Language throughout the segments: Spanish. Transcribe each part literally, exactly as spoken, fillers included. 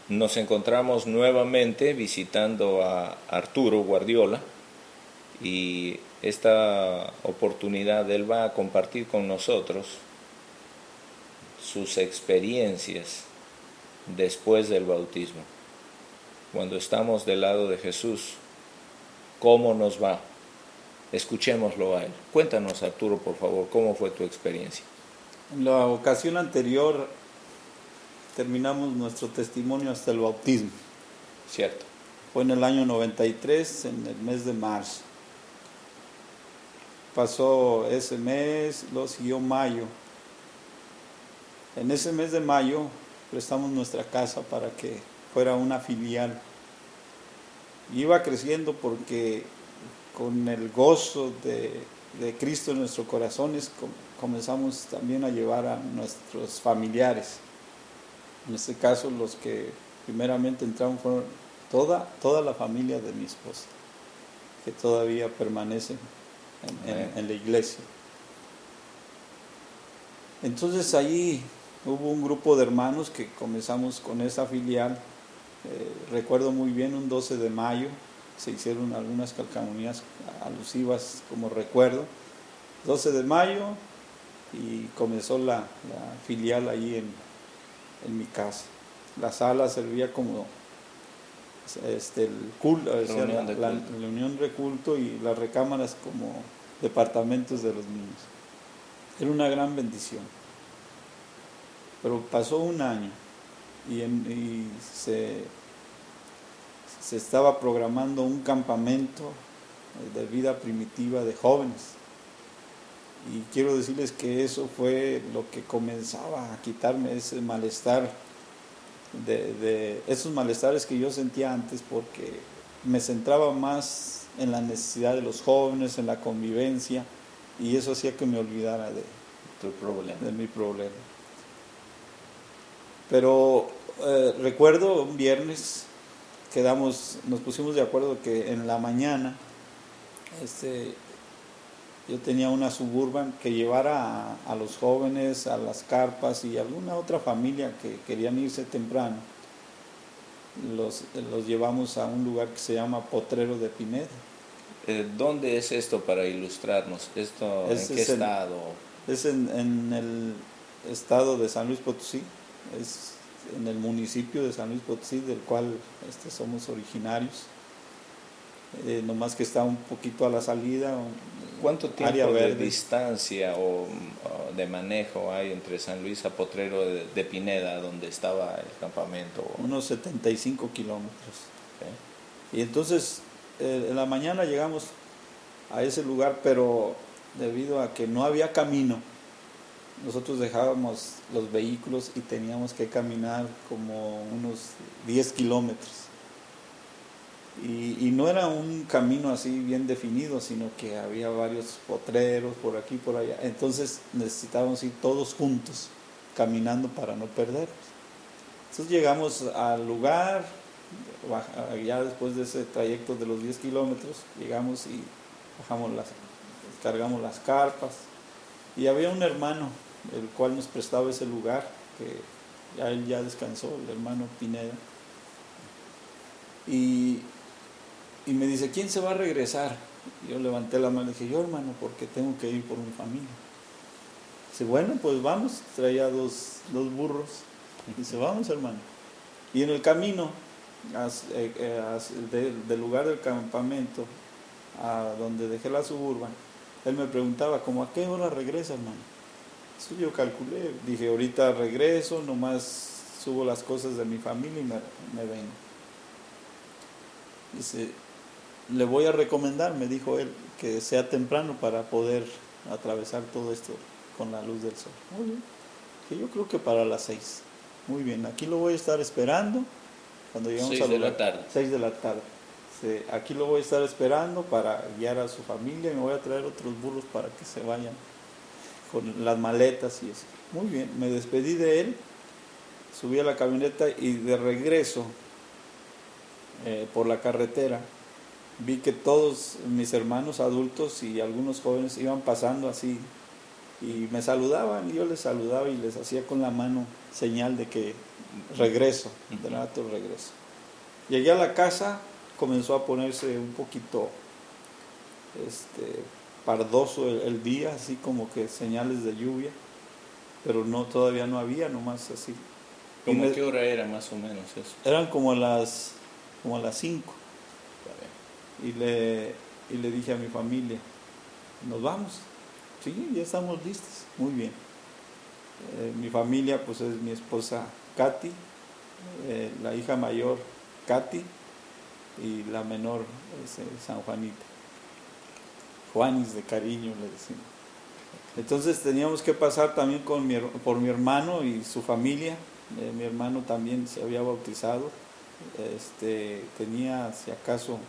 Nos encontramos nuevamente visitando a Arturo Guardiola y esta oportunidad él va a compartir con nosotros sus experiencias después del bautismo. Cuando estamos del lado de Jesús, ¿cómo nos va? Escuchémoslo a él. Cuéntanos, Arturo, por favor, ¿cómo fue tu experiencia? En la ocasión anterior terminamos nuestro testimonio hasta el bautismo. Cierto. Fue en el año noventa y tres, en el mes de marzo. Pasó ese mes, lo siguió mayo. En ese mes de mayo prestamos nuestra casa para que fuera una filial. Y iba creciendo porque con el gozo de, de Cristo en nuestros corazones comenzamos también a llevar a nuestros familiares. En este caso los que primeramente entraron fueron toda, toda la familia de mi esposa, que todavía permanece en, en, en la iglesia. Entonces ahí hubo un grupo de hermanos que comenzamos con esa filial. Eh, recuerdo muy bien un doce de mayo, se hicieron algunas calcamonías alusivas como recuerdo. doce de mayo y comenzó la, la filial ahí en, en mi casa. La sala servía como este, el culto, o sea, la, la, la unión de culto y las recámaras como departamentos de los niños. Era una gran bendición. Pero pasó un año y, en, y se, se estaba programando un campamento de vida primitiva de jóvenes. Y quiero decirles que eso fue lo que comenzaba a quitarme ese malestar, de, de esos malestares que yo sentía antes, porque me centraba más en la necesidad de los jóvenes, en la convivencia, y eso hacía que me olvidara de, tu problema. de mi problema. Pero eh, recuerdo un viernes, quedamos, nos pusimos de acuerdo que en la mañana este, yo tenía una Suburban que llevara a, a los jóvenes a las carpas y alguna otra familia que querían irse temprano. Los, los llevamos a un lugar que se llama Potrero de Pineda. Eh, ¿Dónde es esto para ilustrarnos? ¿Esto es, en qué es estado? En, es en, en el estado de San Luis Potosí. Es en el municipio de San Luis Potosí, del cual este, somos originarios, eh, nomás que está un poquito a la salida. ¿Cuánto tiempo área verde. de distancia o, o de manejo hay entre San Luis a Potrero de, de Pineda, donde estaba el campamento? Unos setenta y cinco kilómetros. Okay. Y entonces, eh, en la mañana llegamos a ese lugar, pero debido a que no había camino, nosotros dejábamos los vehículos y teníamos que caminar como unos diez kilómetros. Y, y no era un camino así bien definido, sino que había varios potreros por aquí y por allá. Entonces necesitábamos ir todos juntos, caminando para no perdernos. Entonces llegamos al lugar, ya después de ese trayecto de los diez kilómetros, llegamos y bajamos las, cargamos las carpas. Y había un hermano, el cual nos prestaba ese lugar, que ya él ya descansó, el hermano Pineda. Y, y me dice, ¿quién se va a regresar? Y yo levanté la mano y dije, yo hermano, porque tengo que ir por mi familia. Dice, bueno, pues vamos, traía dos, dos burros. Dice, vamos hermano. Y en el camino, as, eh, as, de, del lugar del campamento, a donde dejé la Suburban, él me preguntaba, ¿cómo a qué hora regresa, hermano? Eso yo calculé, dije, ahorita regreso, nomás subo las cosas de mi familia y me, me vengo. Dice, le voy a recomendar, me dijo él, que sea temprano para poder atravesar todo esto con la luz del sol. Muy bien, que yo creo que para las seis. Muy bien, aquí lo voy a estar esperando cuando lleguemos seis a de la tarde. seis de la tarde. Sí, aquí lo voy a estar esperando para guiar a su familia y me voy a traer otros burros para que se vayan con las maletas y eso. Muy bien, me despedí de él, subí a la camioneta y de regreso eh, por la carretera vi que todos mis hermanos adultos y algunos jóvenes iban pasando así y me saludaban y yo les saludaba y les hacía con la mano señal de que regreso, de rato regreso. Llegué a la casa, comenzó a ponerse un poquito este, pardoso el, el día, así como que señales de lluvia, pero no, todavía no había, nomás así. ¿Cómo me, qué hora era más o menos eso? Eran como las como a las cinco. Y le, y le dije a mi familia, ¿nos vamos? Sí, ya estamos listos, muy bien. Eh, mi familia pues es mi esposa Katy, eh, la hija mayor Katy y la menor es eh, San Juanita. Juanis de cariño le decimos. Entonces teníamos que pasar también con mi, por mi hermano y su familia. Eh, mi hermano también se había bautizado. Este, tenía, si acaso,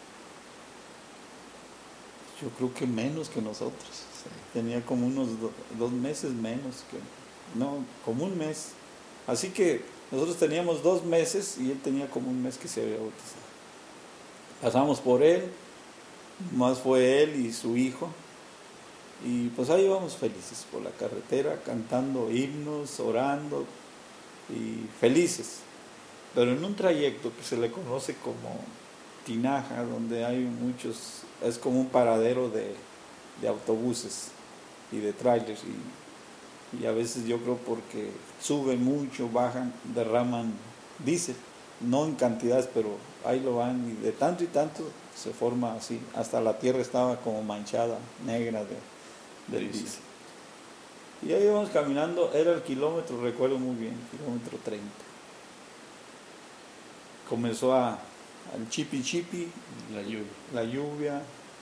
yo creo que menos que nosotros. Sí. Tenía como unos do, dos meses menos que, no, como un mes. Así que nosotros teníamos dos meses y él tenía como un mes que se había bautizado. Pasamos por él, más fue él y su hijo. Y pues ahí íbamos felices por la carretera, cantando himnos, orando y felices. Pero en un trayecto que se le conoce como Tinaja, donde hay muchos, es como un paradero de, de autobuses y de trailers. Y, y a veces yo creo porque suben mucho, bajan, derraman diésel, no en cantidades, pero ahí lo van y de tanto y tanto se forma así. Hasta la tierra estaba como manchada, negra de del diésel. Y ahí íbamos caminando, era el kilómetro, recuerdo muy bien, kilómetro treinta. Comenzó a, al chipi chipi, la lluvia, la lluvia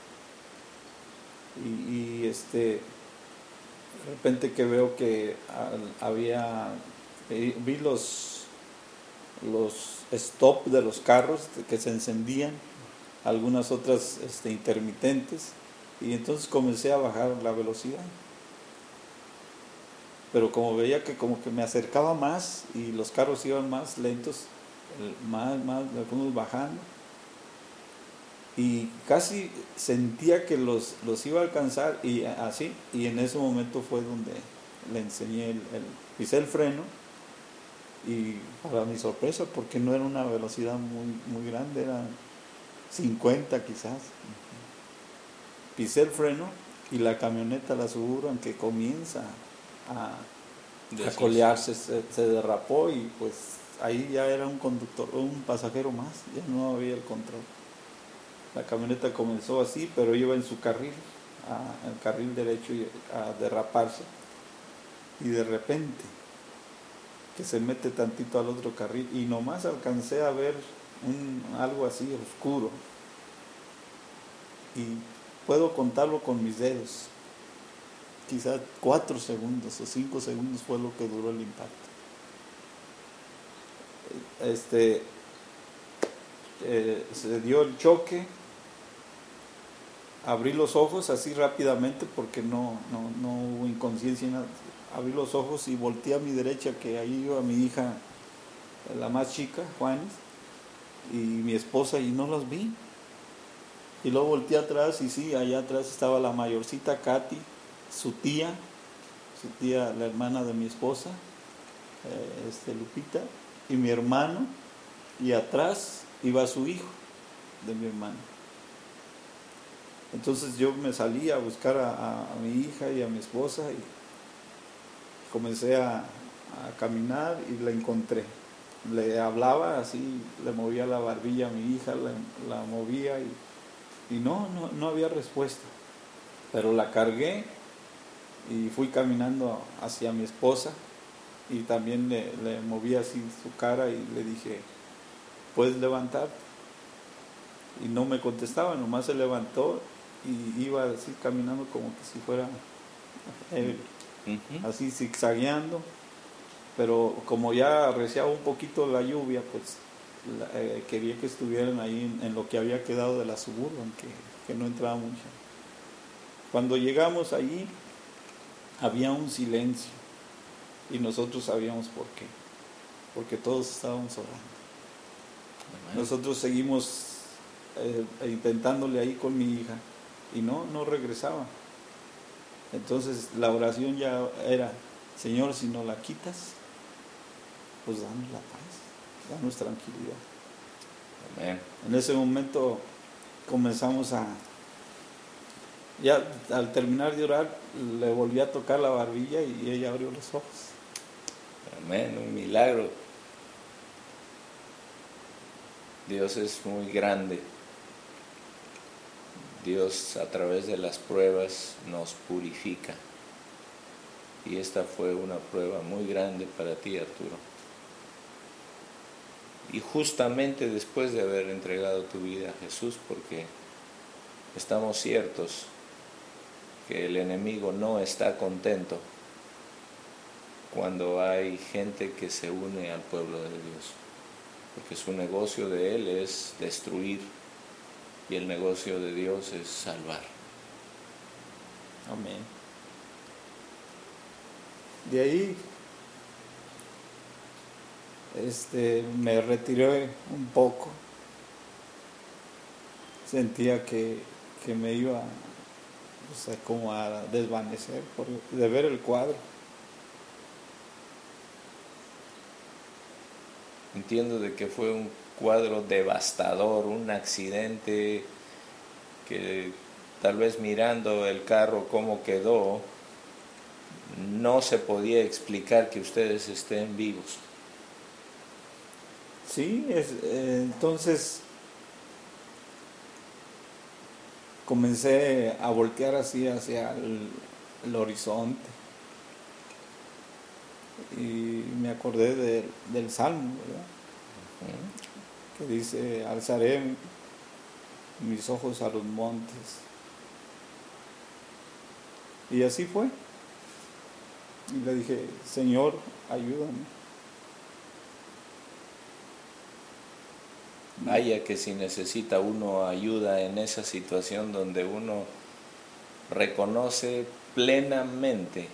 y, y este, de repente que veo que había, vi los, los stop de los carros que se encendían, algunas otras este, intermitentes. Y entonces comencé a bajar la velocidad. Pero como veía que como que me acercaba más y los carros iban más lentos, más, más, fuimos bajando. Y casi sentía que los, los iba a alcanzar y así. Y en ese momento fue donde le enseñé, el, el, pisé el freno. Y para mi sorpresa, porque no era una velocidad muy, muy grande, era cincuenta quizás. Pisé el freno y la camioneta, la Suburban, que comienza a, a colearse, se, se derrapó y pues ahí ya era un conductor, un pasajero más, ya no había el control. La camioneta comenzó así, pero iba en su carril, a, el carril derecho, a derraparse. Y de repente, que se mete tantito al otro carril y nomás alcancé a ver un, algo así oscuro. Y puedo contarlo con mis dedos. Quizás cuatro segundos o cinco segundos fue lo que duró el impacto. Este, eh, se dio el choque. Abrí los ojos así rápidamente porque no, no, no hubo inconsciencia. Nada. Abrí los ojos y volteé a mi derecha, que ahí iba mi hija, la más chica, Juanis, y mi esposa, y no los vi. Y luego volteé atrás y sí, allá atrás estaba la mayorcita Katy, su tía, su tía, la hermana de mi esposa, eh, este, Lupita, y mi hermano, y atrás iba su hijo de mi hermano. Entonces yo me salí a buscar a, a, a mi hija y a mi esposa y comencé a, a caminar y la encontré. Le hablaba así, le movía la barbilla a mi hija, la, la movía y Y no, no, no había respuesta. Pero la cargué y fui caminando hacia mi esposa y también le, le moví así su cara y le dije, ¿puedes levantarte? Y no me contestaba, nomás se levantó y iba así caminando como que si fuera eh, uh-huh. así zigzagueando. Pero como ya arreciaba un poquito la lluvia, pues La, eh, quería que estuvieran ahí en, en lo que había quedado de la Suburban, que, que no entraba mucho. Cuando llegamos allí había un silencio y nosotros sabíamos por qué, porque todos estábamos orando. Bueno. Nosotros seguimos eh, intentándole ahí con mi hija y no, no regresaba. Entonces la oración ya era, Señor, si no la quitas, pues danos la paz, danos tranquilidad. Amén. En ese momento comenzamos a, ya al terminar de orar, le volví a tocar la barbilla y ella abrió los ojos. Amén, un milagro. Dios es muy grande. Dios a través de las pruebas nos purifica. Y esta fue una prueba muy grande para ti, Arturo. Y justamente después de haber entregado tu vida a Jesús, porque estamos ciertos que el enemigo no está contento cuando hay gente que se une al pueblo de Dios, porque su negocio de él es destruir y el negocio de Dios es salvar. Amén. De ahí este, me retiré un poco. Sentía que, que me iba, o sea, como a desvanecer por, de ver el cuadro. Entiendo de que fue un cuadro devastador, un accidente que tal vez mirando el carro cómo quedó, no se podía explicar que ustedes estén vivos. Sí, es, eh, entonces comencé a voltear así hacia el, el horizonte y me acordé de, del Salmo, ¿verdad? Uh-huh. Que dice, alzaré mis ojos a los montes. Y así fue. Y le dije, Señor, ayúdame. Vaya que si necesita uno ayuda en esa situación donde uno reconoce plenamente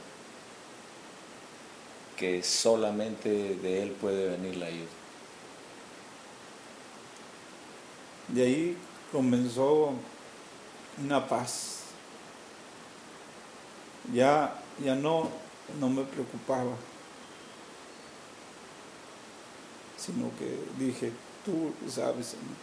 que solamente de Él puede venir la ayuda. De ahí comenzó una paz. Ya, ya no, no me preocupaba, sino que dije, tú sabes, Señor.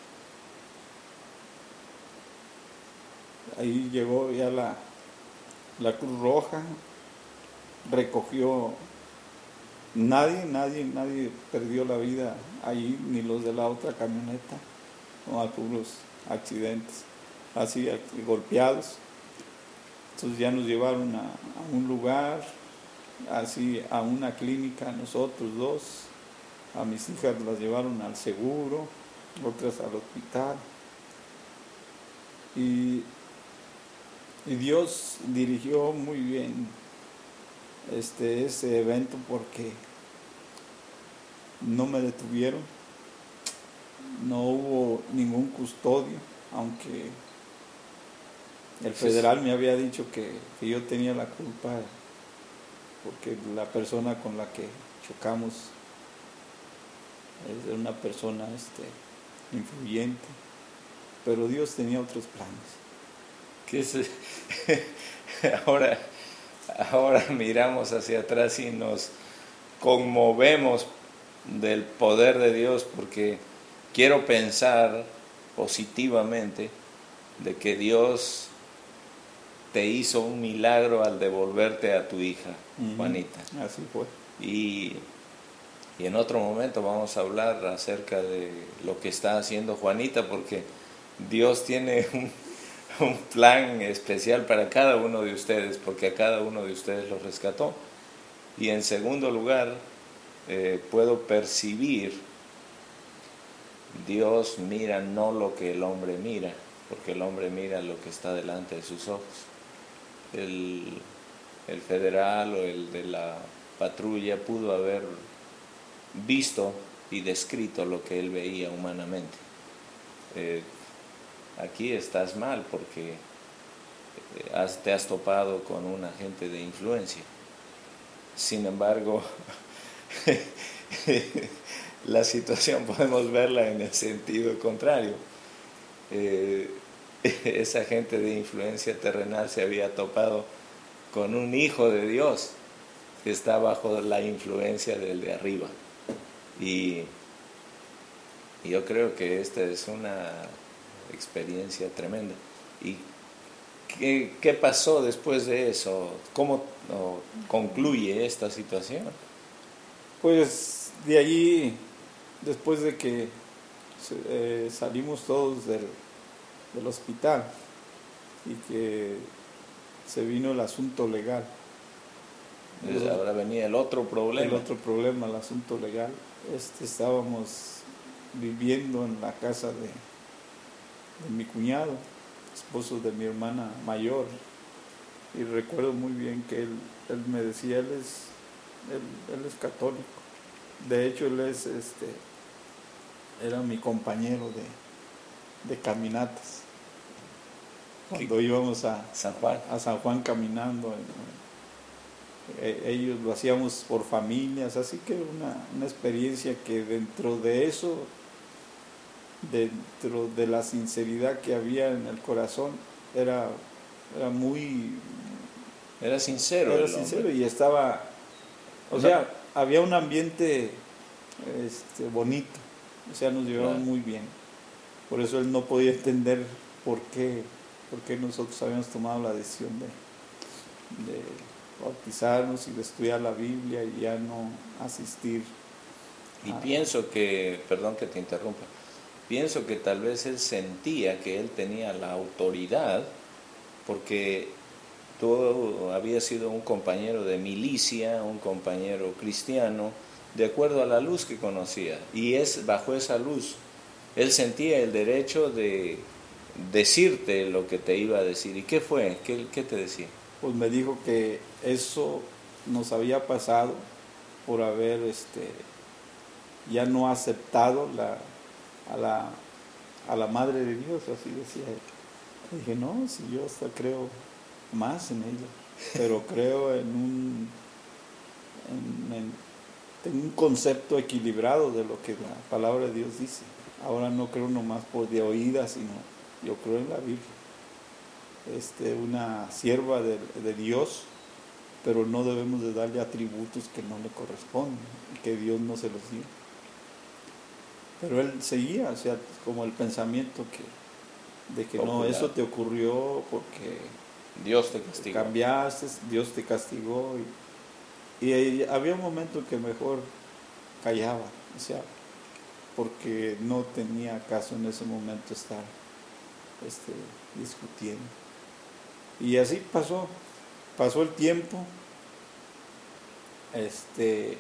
Ahí llegó ya la, la Cruz Roja, recogió, nadie, nadie, nadie perdió la vida ahí, ni los de la otra camioneta, no, algunos accidentes, así golpeados. Entonces ya nos llevaron a, a un lugar, así a una clínica, nosotros dos, a mis hijas las llevaron al seguro, otras al hospital. Y, y Dios dirigió muy bien este, ese evento porque no me detuvieron, no hubo ningún custodio, aunque el federal me había dicho que, que yo tenía la culpa porque la persona con la que chocamos es una persona este, influyente, pero Dios tenía otros planes. ¿Qué es? ahora, ahora miramos hacia atrás y nos conmovemos del poder de Dios, porque quiero pensar positivamente de que Dios te hizo un milagro al devolverte a tu hija, uh-huh. Juanita. Así fue. Y, y en otro momento vamos a hablar acerca de lo que está haciendo Juanita, porque Dios tiene un, un plan especial para cada uno de ustedes, porque a cada uno de ustedes los rescató. Y en segundo lugar, eh, puedo percibir, Dios mira no lo que el hombre mira, porque el hombre mira lo que está delante de sus ojos. El, el federal o el de la patrulla pudo haber visto y descrito lo que él veía humanamente. Eh, aquí estás mal porque has, te has topado con un agente de influencia. Sin embargo, la situación podemos verla en el sentido contrario. Eh, esa gente de influencia terrenal se había topado con un hijo de Dios que está bajo la influencia del de arriba. Y, y yo creo que esta es una experiencia tremenda. ¿Y qué, qué pasó después de eso? ¿Cómo oh, concluye esta situación? Pues de allí, después de que eh, salimos todos del, del hospital y que se vino el asunto legal. Entonces, ahora venía el otro problema. El otro problema, el asunto legal. Este, estábamos viviendo en la casa de, de mi cuñado, esposo de mi hermana mayor, y recuerdo muy bien que él, él me decía, él es, él, él es católico. De hecho, él es, este, era mi compañero de, de caminatas. Cuando íbamos a San Juan, a San Juan caminando, eh, ellos lo hacíamos por familias, así que una, una experiencia que dentro de eso, dentro de la sinceridad que había en el corazón, era, era muy... Era sincero. Era el sincero hombre. y estaba... O No. sea, había un ambiente este, bonito, o sea, nos llevaban Claro. muy bien. Por eso él no podía entender por qué, por qué nosotros habíamos tomado la decisión de, de bautizarnos y de estudiar la Biblia y ya no asistir. Y a- pienso que, perdón que te interrumpa, pienso que tal vez él sentía que él tenía la autoridad porque tú habías sido un compañero de milicia, un compañero cristiano, de acuerdo a la luz que conocía. Y es bajo esa luz, él sentía el derecho de decirte lo que te iba a decir. ¿Y qué fue? ¿Qué, qué te decía? Pues me dijo que eso nos había pasado por haber este, ya no aceptado la, a, la, a la Madre de Dios, así decía él. Le dije, no, si yo hasta creo más en ella, pero creo en un, en, en- en un concepto equilibrado de lo que la palabra de Dios dice. Ahora no creo nomás por de oída, sino yo creo en la Biblia. Este, una sierva de, de Dios, pero no debemos de darle atributos que no le corresponden, que Dios no se los dio. Pero él seguía, o sea, como el pensamiento que, de que no, Popular. eso te ocurrió porque Dios te castigó. cambiaste, Dios te castigó. Y, y ahí había un momento que mejor callaba, o sea, porque no tenía caso en ese momento estar este, discutiendo. Y así pasó, pasó el tiempo, este,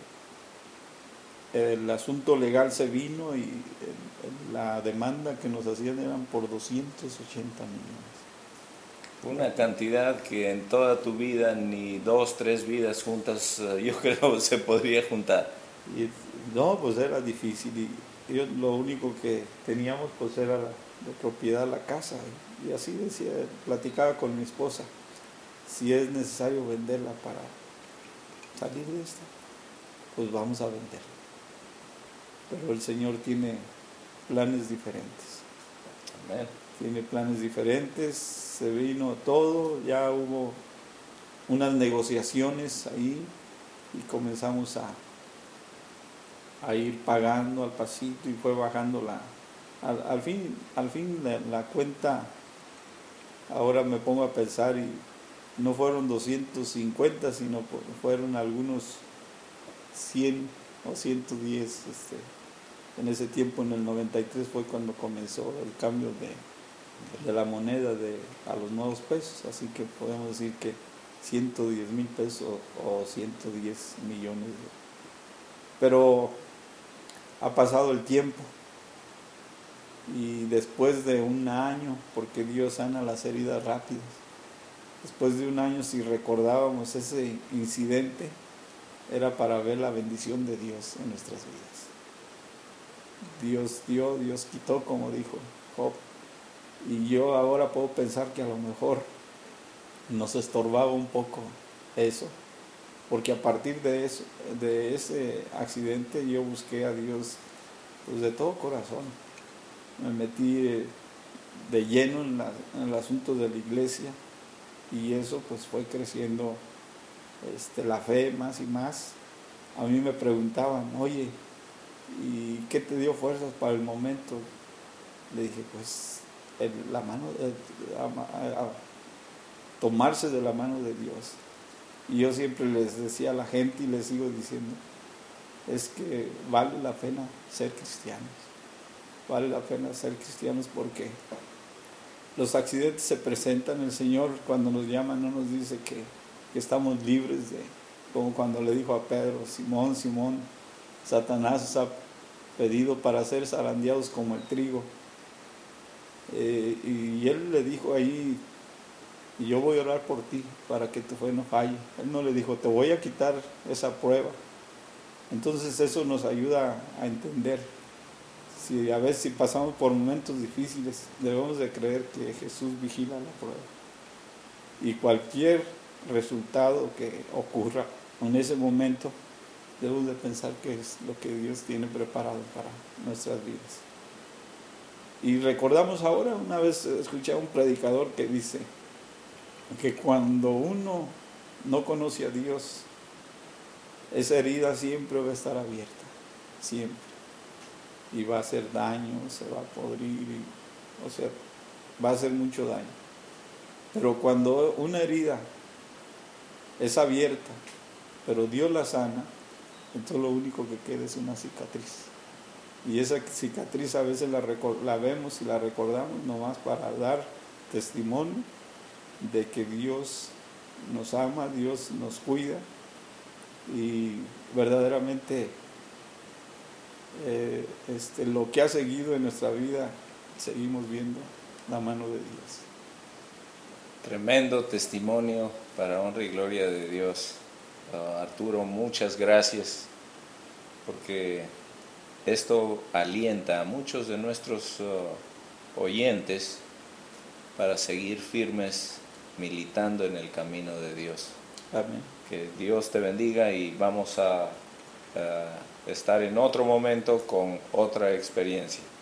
el asunto legal se vino y el- el- la demanda que nos hacían eran por doscientos ochenta millones. Una cantidad que en toda tu vida, ni dos, tres vidas juntas, eh, yo creo se podría juntar. Y no, pues era difícil y yo lo único que teníamos pues era la, de propiedad la casa y así decía, platicaba con mi esposa, si es necesario venderla para salir de esta, pues vamos a venderla. Pero el Señor tiene planes diferentes. Amén. Tiene planes diferentes, se vino todo, ya hubo unas negociaciones ahí y comenzamos a, a ir pagando al pasito y fue bajando la... Al, al fin, al fin la, la cuenta, ahora me pongo a pensar y no fueron doscientos cincuenta, sino fueron algunos cien o ciento diez. Este, en ese tiempo, en el noventa y tres, fue cuando comenzó el cambio de, de la moneda de, a los nuevos pesos, así que podemos decir que ciento diez mil pesos o ciento diez millones. Pero ha pasado el tiempo y después de un año, porque Dios sana las heridas rápidas, después de un año, si recordábamos ese incidente, era para ver la bendición de Dios en nuestras vidas. Dios dio, Dios quitó, como dijo Job. Y yo ahora puedo pensar que a lo mejor nos estorbaba un poco eso, porque a partir de eso, de ese accidente, yo busqué a Dios pues de todo corazón. Me metí de lleno en, la, en el asunto de la iglesia y eso pues fue creciendo este, la fe más y más. A mí me preguntaban, oye, ¿y qué te dio fuerzas para el momento? Le dije, pues el, la mano, el, a, a, tomarse de la mano de Dios. Y yo siempre les decía a la gente y les sigo diciendo, es que vale la pena ser cristianos, vale la pena ser cristianos porque los accidentes se presentan. El Señor cuando nos llama no nos dice que, que estamos libres de, como cuando le dijo a Pedro, Simón, Simón, Satanás os ha pedido para ser zarandeados como el trigo. Eh, y él le dijo ahí, yo voy a orar por ti para que tu fe no falle. Él no le dijo, te voy a quitar esa prueba. Entonces eso nos ayuda a entender. Si a veces si pasamos por momentos difíciles, debemos de creer que Jesús vigila la prueba. Y cualquier resultado que ocurra en ese momento, debemos de pensar que es lo que Dios tiene preparado para nuestras vidas. Y recordamos ahora, una vez escuché a un predicador que dice que cuando uno no conoce a Dios, esa herida siempre va a estar abierta, siempre. Y va a hacer daño, se va a podrir, y, o sea, va a hacer mucho daño. Pero cuando una herida es abierta, pero Dios la sana, entonces lo único que queda es una cicatriz. Y esa cicatriz a veces la, la vemos y la recordamos nomás para dar testimonio de que Dios nos ama, Dios nos cuida y verdaderamente eh, este, lo que ha seguido en nuestra vida, seguimos viendo la mano de Dios. Tremendo testimonio para honra y gloria de Dios. Uh, Arturo, muchas gracias, porque esto alienta a muchos de nuestros uh, oyentes para seguir firmes militando en el camino de Dios. Amén. Que Dios te bendiga y vamos a, a estar en otro momento con otra experiencia.